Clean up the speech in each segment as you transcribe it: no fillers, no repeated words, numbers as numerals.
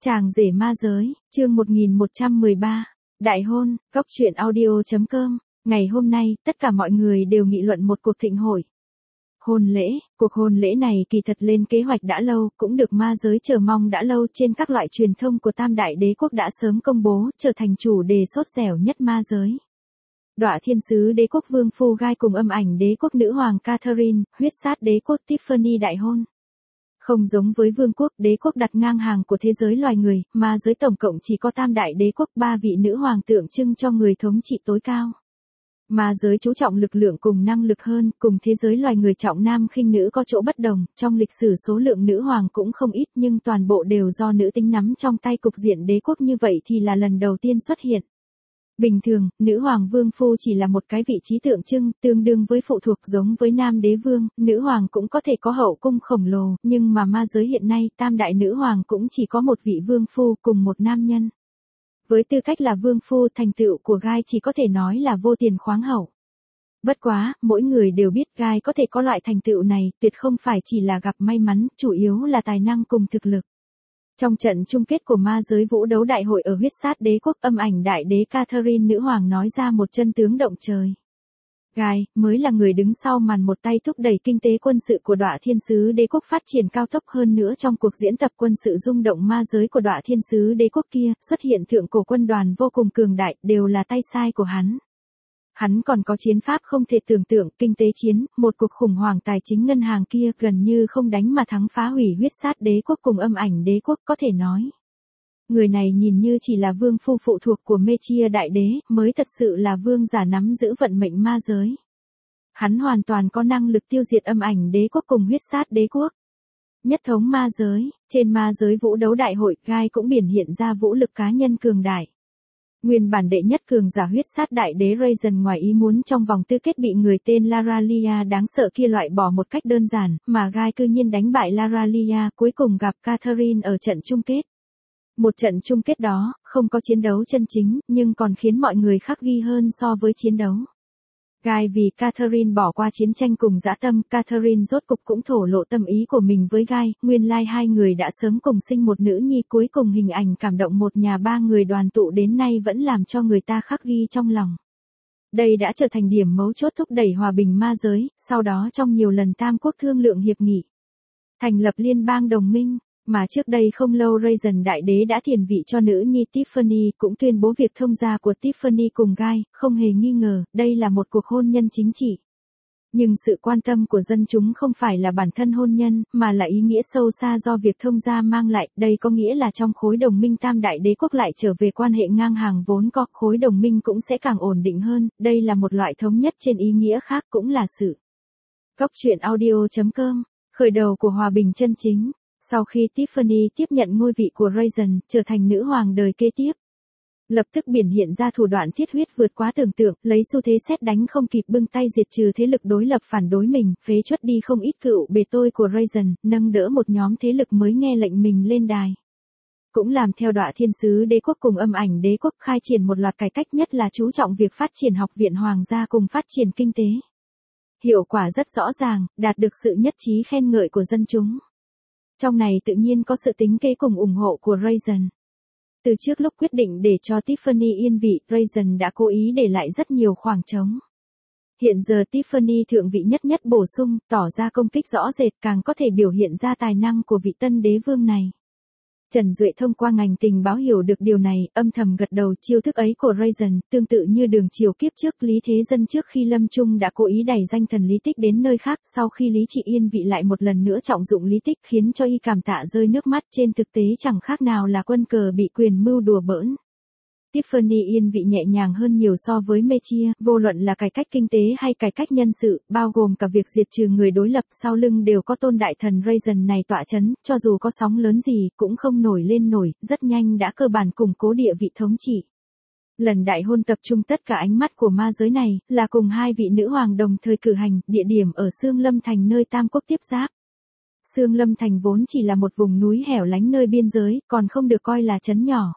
Chàng rể ma giới, chương 1113, Đại hôn, góc truyện audio.com. Ngày hôm nay, tất cả mọi người đều nghị luận một cuộc thịnh hội. Hôn lễ, cuộc hôn lễ này kỳ thật lên kế hoạch đã lâu, cũng được ma giới chờ mong đã lâu, trên các loại truyền thông của Tam Đại Đế Quốc đã sớm công bố, trở thành chủ đề sốt dẻo nhất ma giới. Đọa thiên sứ đế quốc vương phu Gai cùng âm ảnh đế quốc nữ hoàng Catherine, huyết sát đế quốc Tiffany đại hôn. Không giống với vương quốc, đế quốc đặt ngang hàng của thế giới loài người, ma giới tổng cộng chỉ có Tam Đại Đế Quốc, 3 vị nữ hoàng tượng trưng cho người thống trị tối cao. Ma giới chú trọng lực lượng cùng năng lực hơn, cùng thế giới loài người trọng nam khinh nữ có chỗ bất đồng, trong lịch sử số lượng nữ hoàng cũng không ít nhưng toàn bộ đều do nữ tính nắm trong tay, cục diện đế quốc như vậy thì là lần đầu tiên xuất hiện. Bình thường, nữ hoàng vương phu chỉ là một cái vị trí tượng trưng, tương đương với phụ thuộc, giống với nam đế vương, nữ hoàng cũng có thể có hậu cung khổng lồ, nhưng mà ma giới hiện nay, tam đại nữ hoàng cũng chỉ có một vị vương phu cùng một nam nhân. Với tư cách là vương phu, thành tựu của Gai chỉ có thể nói là vô tiền khoáng hậu. Bất quá, mỗi người đều biết Gai có thể có loại thành tựu này, tuyệt không phải chỉ là gặp may mắn, chủ yếu là tài năng cùng thực lực. Trong trận chung kết của ma giới vũ đấu đại hội ở huyết sát đế quốc, âm ảnh đại đế Catherine nữ hoàng nói ra một chân tướng động trời. Gai mới là người đứng sau màn, một tay thúc đẩy kinh tế quân sự của Đọa thiên sứ đế quốc phát triển cao tốc, hơn nữa trong cuộc diễn tập quân sự rung động ma giới của Đọa thiên sứ đế quốc kia, xuất hiện thượng cổ quân đoàn vô cùng cường đại, đều là tay sai của hắn. Hắn còn có chiến pháp không thể tưởng tượng, kinh tế chiến, một cuộc khủng hoảng tài chính ngân hàng kia gần như không đánh mà thắng, phá hủy huyết sát đế quốc cùng âm ảnh đế quốc, có thể nói. Người này nhìn như chỉ là vương phu phụ thuộc của Mechia đại đế, mới thật sự là vương giả nắm giữ vận mệnh ma giới. Hắn hoàn toàn có năng lực tiêu diệt âm ảnh đế quốc cùng huyết sát đế quốc. Nhất thống ma giới, trên ma giới vũ đấu đại hội, Gai cũng biểu hiện ra vũ lực cá nhân cường đại. Nguyên bản đệ nhất cường giả huyết sát đại đế Raizen ngoài ý muốn trong vòng tư kết bị người tên Laralia đáng sợ kia loại bỏ một cách đơn giản, mà Gai cư nhiên đánh bại Laralia, cuối cùng gặp Catherine ở trận chung kết. Một trận chung kết đó, không có chiến đấu chân chính, nhưng còn khiến mọi người khắc ghi hơn so với chiến đấu. Gai vì Catherine bỏ qua chiến tranh cùng dã tâm, Catherine rốt cục cũng thổ lộ tâm ý của mình với Gai, nguyên lai hai người đã sớm cùng sinh một nữ nhi, cuối cùng hình ảnh cảm động một nhà ba người đoàn tụ đến nay vẫn làm cho người ta khắc ghi trong lòng. Đây đã trở thành điểm mấu chốt thúc đẩy hòa bình ma giới, sau đó trong nhiều lần tam quốc thương lượng hiệp nghị, thành lập liên bang đồng minh. Mà trước đây không lâu Raizen đại đế đã thiền vị cho nữ nhi Tiffany, cũng tuyên bố việc thông gia của Tiffany cùng Gai, không hề nghi ngờ, đây là một cuộc hôn nhân chính trị. Nhưng sự quan tâm của dân chúng không phải là bản thân hôn nhân, mà là ý nghĩa sâu xa do việc thông gia mang lại, đây có nghĩa là trong khối đồng minh Tam Đại Đế Quốc lại trở về quan hệ ngang hàng vốn có, khối đồng minh cũng sẽ càng ổn định hơn, đây là một loại thống nhất trên ý nghĩa khác, cũng là sự. Góc truyện audio.com, khởi đầu của hòa bình chân chính. Sau khi Tiffany tiếp nhận ngôi vị của Raizen, trở thành nữ hoàng đời kế tiếp, lập tức biểu hiện ra thủ đoạn thiết huyết vượt quá tưởng tượng, lấy xu thế sét đánh không kịp bưng tay diệt trừ thế lực đối lập phản đối mình, phế truất đi không ít cựu bề tôi của Raizen, nâng đỡ một nhóm thế lực mới nghe lệnh mình lên đài. Cũng làm theo Đọa thiên sứ đế quốc cùng âm ảnh đế quốc khai triển một loạt cải cách, nhất là chú trọng việc phát triển học viện hoàng gia cùng phát triển kinh tế. Hiệu quả rất rõ ràng, đạt được sự nhất trí khen ngợi của dân chúng. Trong này tự nhiên có sự tính kế cùng ủng hộ của Raizen. Từ trước lúc quyết định để cho Tiffany yên vị, Raizen đã cố ý để lại rất nhiều khoảng trống. Hiện giờ Tiffany thượng vị nhất bổ sung, tỏ ra công kích rõ rệt, càng có thể biểu hiện ra tài năng của vị tân đế vương này. Trần Duệ thông qua ngành tình báo hiểu được điều này, âm thầm gật đầu, chiêu thức ấy của Raizen, tương tự như đường triều kiếp trước Lý Thế Dân trước khi lâm chung đã cố ý đẩy danh thần Lý Tích đến nơi khác, sau khi Lý Trị yên vị lại một lần nữa trọng dụng Lý Tích, khiến cho y cảm tạ rơi nước mắt, trên thực tế chẳng khác nào là quân cờ bị quyền mưu đùa bỡn. Tiffany yên vị nhẹ nhàng hơn nhiều so với Mechia, vô luận là cải cách kinh tế hay cải cách nhân sự, bao gồm cả việc diệt trừ người đối lập, sau lưng đều có tôn đại thần Raizen này tọa chấn, cho dù có sóng lớn gì cũng không nổi lên nổi, rất nhanh đã cơ bản củng cố địa vị thống trị. Lần đại hôn tập trung tất cả ánh mắt của ma giới này, là cùng hai vị nữ hoàng đồng thời cử hành, địa điểm ở Sương Lâm Thành nơi tam quốc tiếp giáp. Sương Lâm Thành vốn chỉ là một vùng núi hẻo lánh nơi biên giới, còn không được coi là trấn nhỏ.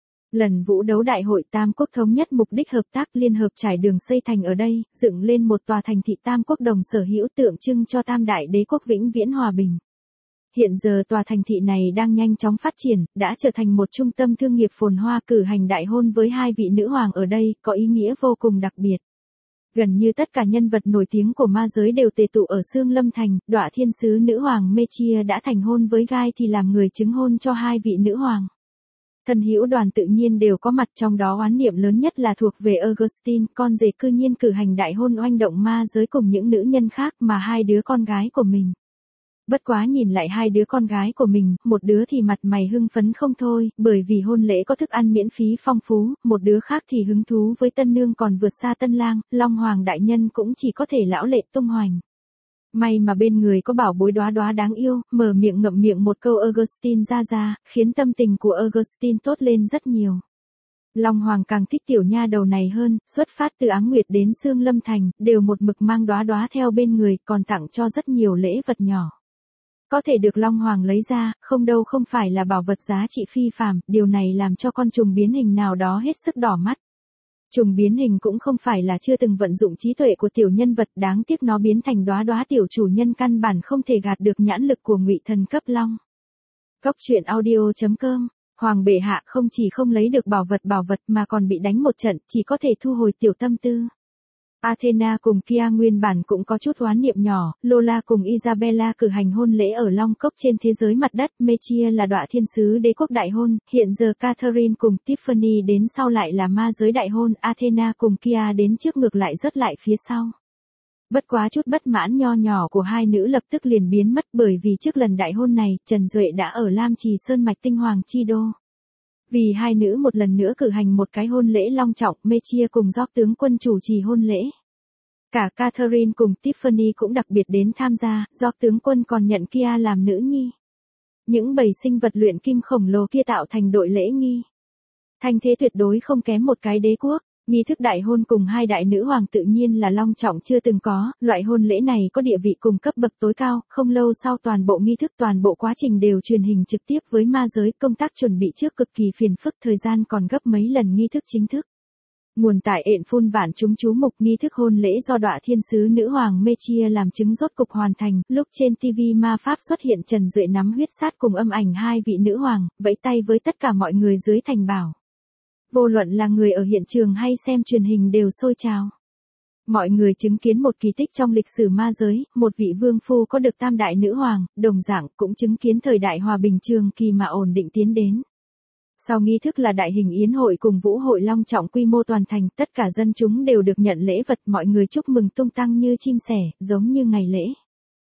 Lần vũ đấu đại hội tam quốc thống nhất mục đích hợp tác, liên hợp trải đường xây thành ở đây, dựng lên một tòa thành thị tam quốc đồng sở hữu, tượng trưng cho Tam Đại Đế Quốc vĩnh viễn hòa bình. Hiện giờ tòa thành thị này đang nhanh chóng phát triển, đã trở thành một trung tâm thương nghiệp phồn hoa. Cử hành đại hôn với hai vị nữ hoàng ở đây có ý nghĩa vô cùng đặc biệt. Gần như tất cả nhân vật nổi tiếng của ma giới đều tề tụ ở Xương Lâm Thành. Đọa thiên sứ nữ hoàng Mechia đã thành hôn với Gai thì làm người chứng hôn cho hai vị nữ hoàng. Thân hữu đoàn tự nhiên đều có mặt, trong đó oán niệm lớn nhất là thuộc về Augustine, con rể cư nhiên cử hành đại hôn oanh động ma giới cùng những nữ nhân khác mà hai đứa con gái của mình. Bất quá nhìn lại hai đứa con gái của mình, một đứa thì mặt mày hưng phấn không thôi, bởi vì hôn lễ có thức ăn miễn phí phong phú, một đứa khác thì hứng thú với tân nương còn vượt xa tân lang, Long Hoàng đại nhân cũng chỉ có thể lão lệ tung hoành. May mà bên người có bảo bối đóa đóa đáng yêu, mở miệng ngậm miệng một câu Augustine ra, khiến tâm tình của Augustine tốt lên rất nhiều. Long Hoàng càng thích tiểu nha đầu này hơn, xuất phát từ Áng Nguyệt đến Xương Lâm Thành, đều một mực mang đóa đóa theo bên người, còn tặng cho rất nhiều lễ vật nhỏ. Có thể được Long Hoàng lấy ra, không đâu không phải là bảo vật giá trị phi phàm, điều này làm cho con trùng biến hình nào đó hết sức đỏ mắt. Trùng biến hình cũng không phải là chưa từng vận dụng trí tuệ của tiểu nhân vật, đáng tiếc nó biến thành đóa đóa tiểu chủ nhân căn bản không thể gạt được nhãn lực của ngụy thần cấp long. Cốc truyện audio.com. Hoàng bệ hạ không chỉ không lấy được bảo vật mà còn bị đánh một trận, chỉ có thể thu hồi tiểu tâm tư. Athena cùng Kia nguyên bản cũng có chút oán niệm nhỏ, Lola cùng Isabella cử hành hôn lễ ở Long Cốc trên thế giới mặt đất, Mechia là đọa thiên sứ đế quốc đại hôn, hiện giờ Catherine cùng Tiffany đến sau lại là ma giới đại hôn, Athena cùng Kia đến trước ngược lại rớt lại phía sau. Bất quá chút bất mãn nho nhỏ của hai nữ lập tức liền biến mất, bởi vì trước lần đại hôn này, Trần Duệ đã ở Lam Trì Sơn mạch tinh hoàng chi đô. Vì hai nữ một lần nữa cử hành một cái hôn lễ long trọng, Mechia cùng George tướng quân chủ trì hôn lễ. Cả Catherine cùng Tiffany cũng đặc biệt đến tham gia, George tướng quân còn nhận Kia làm nữ nhi. Những bầy sinh vật luyện kim khổng lồ kia tạo thành đội lễ nghi. Thanh thế tuyệt đối không kém một cái đế quốc. Nghi thức đại hôn cùng hai đại nữ hoàng tự nhiên là long trọng chưa từng có, loại hôn lễ này có địa vị cùng cấp bậc tối cao, không lâu sau toàn bộ nghi thức toàn bộ quá trình đều truyền hình trực tiếp với ma giới, công tác chuẩn bị trước cực kỳ phiền phức, thời gian còn gấp mấy lần nghi thức chính thức. Nguồn tại ện phun vạn chúng chú mục nghi thức hôn lễ do đọa thiên sứ nữ hoàng Mechia làm chứng rốt cục hoàn thành, lúc trên TV ma pháp xuất hiện Trần Duệ nắm huyết sát cùng âm ảnh hai vị nữ hoàng, vẫy tay với tất cả mọi người dưới thành bảo. Vô luận là người ở hiện trường hay xem truyền hình đều sôi trào. Mọi người chứng kiến một kỳ tích trong lịch sử ma giới, một vị vương phu có được tam đại nữ hoàng, đồng dạng cũng chứng kiến thời đại hòa bình trường kỳ mà ổn định tiến đến. Sau nghi thức là đại hình yến hội cùng vũ hội long trọng quy mô toàn thành, tất cả dân chúng đều được nhận lễ vật, mọi người chúc mừng tung tăng như chim sẻ, giống như ngày lễ.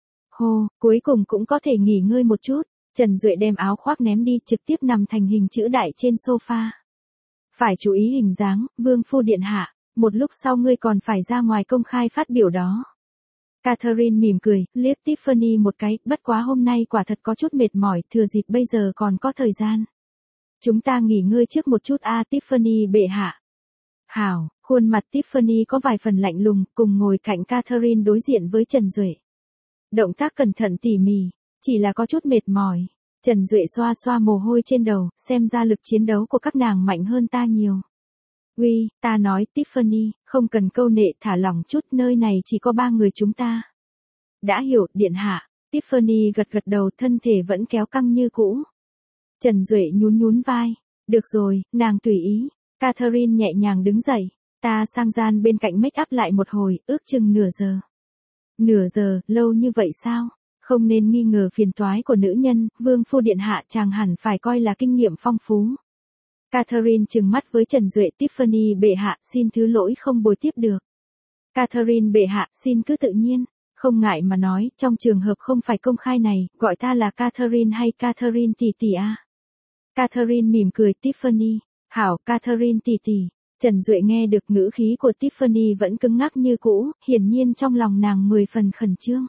Hô, cuối cùng cũng có thể nghỉ ngơi một chút, Trần Duệ đem áo khoác ném đi, trực tiếp nằm thành hình chữ đại trên sofa. Phải chú ý hình dáng, vương phu điện hạ, một lúc sau ngươi còn phải ra ngoài công khai phát biểu đó. Catherine mỉm cười, liếc Tiffany một cái, bất quá hôm nay quả thật có chút mệt mỏi, thừa dịp bây giờ còn có thời gian. Chúng ta nghỉ ngơi trước một chút Tiffany bệ hạ. Hảo, khuôn mặt Tiffany có vài phần lạnh lùng, cùng ngồi cạnh Catherine đối diện với Trần Duệ. Động tác cẩn thận tỉ mỉ, chỉ là có chút mệt mỏi. Trần Duệ xoa xoa mồ hôi trên đầu, xem ra lực chiến đấu của các nàng mạnh hơn ta nhiều. Uy, ta nói Tiffany, không cần câu nệ, thả lỏng chút, nơi này chỉ có ba người chúng ta. Đã hiểu, điện hạ. Tiffany gật gật đầu, thân thể vẫn kéo căng như cũ. Trần Duệ nhún vai. Được rồi, nàng tùy ý. Catherine nhẹ nhàng đứng dậy. Ta sang gian bên cạnh make up lại một hồi, ước chừng nửa giờ. Nửa giờ, lâu như vậy sao? Không nên nghi ngờ phiền toái của nữ nhân, vương phu điện hạ chàng hẳn phải coi là kinh nghiệm phong phú. Catherine trừng mắt với Trần Duệ, Tiffany bệ hạ, xin thứ lỗi không bồi tiếp được. Catherine bệ hạ, xin cứ tự nhiên, không ngại mà nói, trong trường hợp không phải công khai này, gọi ta là Catherine hay Catherine tỷ tỷ à. Catherine mỉm cười, Tiffany, hảo Catherine tỷ tỷ. Trần Duệ nghe được ngữ khí của Tiffany vẫn cứng ngắc như cũ, hiển nhiên trong lòng nàng 10 phần khẩn trương.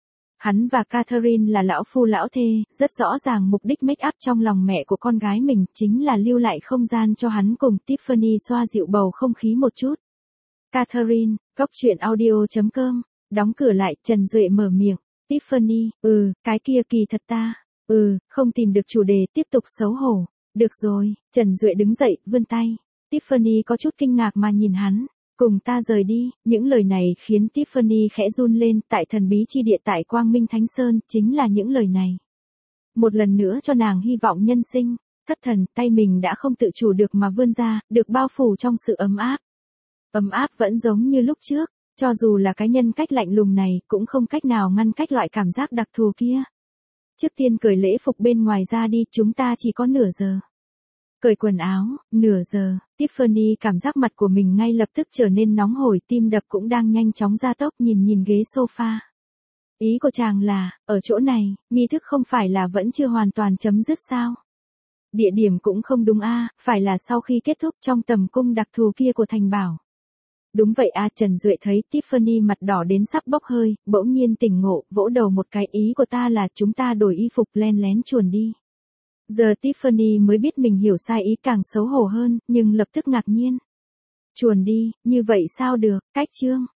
Hắn và Catherine là lão phu lão thê, rất rõ ràng mục đích make up trong lòng mẹ của con gái mình chính là lưu lại không gian cho hắn cùng Tiffany xoa dịu bầu không khí một chút. Catherine, cốc truyện audio.com, đóng cửa lại, Trần Duệ mở miệng, Tiffany, cái kia kỳ thật ta, không tìm được chủ đề, tiếp tục xấu hổ, được rồi, Trần Duệ đứng dậy, vươn tay, Tiffany có chút kinh ngạc mà nhìn hắn. Cùng ta rời đi, những lời này khiến Tiffany khẽ run lên, tại thần bí chi địa tại Quang Minh Thánh Sơn, chính là những lời này. một lần nữa cho nàng hy vọng nhân sinh. Thất thần, tay mình đã không tự chủ được mà vươn ra, được bao phủ trong sự ấm áp. Ấm áp vẫn giống như lúc trước, cho dù là cái nhân cách lạnh lùng này, cũng không cách nào ngăn cách loại cảm giác đặc thù kia. Trước tiên cởi lễ phục bên ngoài ra đi, chúng ta chỉ có nửa giờ. Cởi quần áo, nửa giờ, Tiffany cảm giác mặt của mình ngay lập tức trở nên nóng hổi, tim đập cũng đang nhanh chóng gia tốc, nhìn ghế sofa. Ý của chàng là, ở chỗ này, nghi thức không phải là vẫn chưa hoàn toàn chấm dứt sao? Địa điểm cũng không đúng a, phải là sau khi kết thúc trong tầm cung đặc thù kia của Thành Bảo. Đúng vậy a, Trần Duệ thấy Tiffany mặt đỏ đến sắp bốc hơi, bỗng nhiên tỉnh ngộ, vỗ đầu một cái, ý của ta là chúng ta đổi y phục len lén chuồn đi. Giờ Tiffany mới biết mình hiểu sai ý, càng xấu hổ hơn, nhưng lập tức ngạc nhiên. Chuồn đi, như vậy sao được, cách chương.